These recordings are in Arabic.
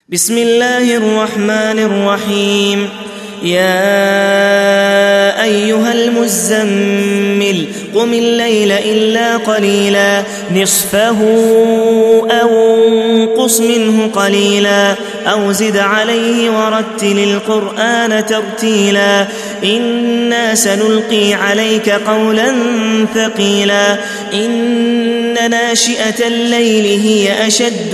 بسم الله الرحمن الرحيم. يا أيها المزمل قم الليل إلا قليلا نصفه أو انقص منه قليلا أو زد عليه ورتل القرآن ترتيلا إنا سنلقي عليك قولا ثقيلا إن ناشئة الليل هي أشد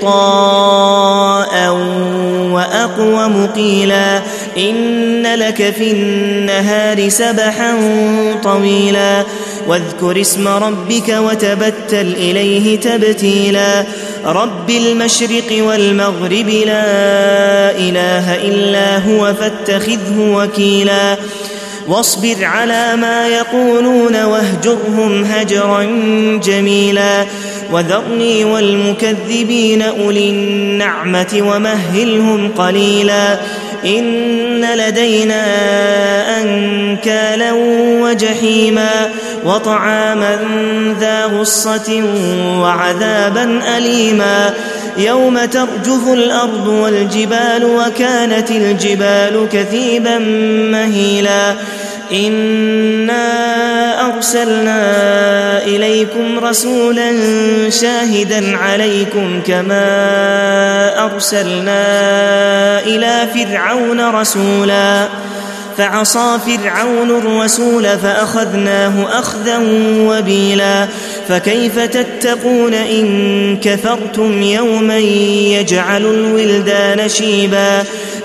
وطاء وأقوم قيلا إن لك في النهار سبحا طويلا واذكر اسم ربك وتبتل إليه تبتيلا رب المشرق والمغرب لا إله إلا هو فاتخذه وكيلا واصبر على ما يقولون واهجرهم هجرا جميلا وذرني والمكذبين أولي النعمة ومهلهم قليلا إن لدينا أنكالا وجحيما وطعاما ذا غصة وعذابا أليما يوم ترجف الأرض والجبال وكانت الجبال كثيبا مهيلا إنا أرسلنا إليكم رسولا شاهدا عليكم كما أرسلنا إلى فرعون رسولا فعصى فرعون الرسول فأخذناه أخذا وبيلا فكيف تتقون إن كفرتم يوما يجعل الولدان شيبا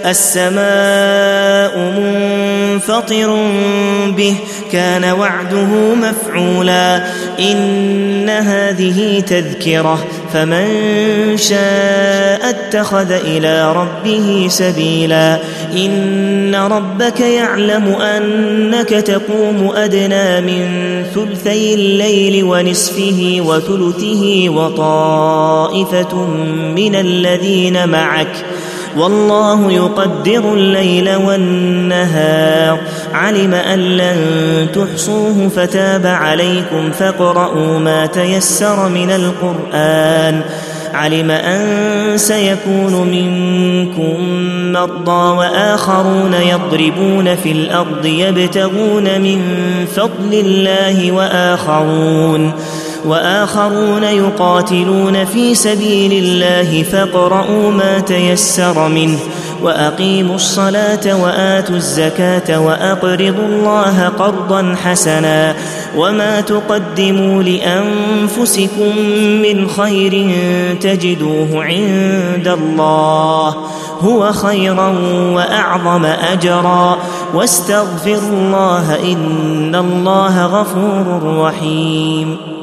السماء منفطر به كان وعده مفعولا إن هذه تذكرة فمن شاء اتخذ إلى ربه سبيلا إن ربك يعلم أنك تقوم أدنى من ثلثي الليل ونصفه وثلثه وطائفة من الذين معك والله يقدر الليل والنهار علم أن لن تحصوه فتاب عليكم فاقرؤوا ما تيسر من القرآن علم أن سيكون منكم مرضى وآخرون يضربون في الأرض يبتغون من فضل الله وآخرون يقاتلون في سبيل الله فاقرؤوا ما تيسر منه وأقيموا الصلاة وآتوا الزكاة وأقرضوا الله قرضا حسنا وما تقدموا لأنفسكم من خير تجدوه عند الله هو خيرا وأعظم أجرا واستغفروا الله إن الله غفور رحيم.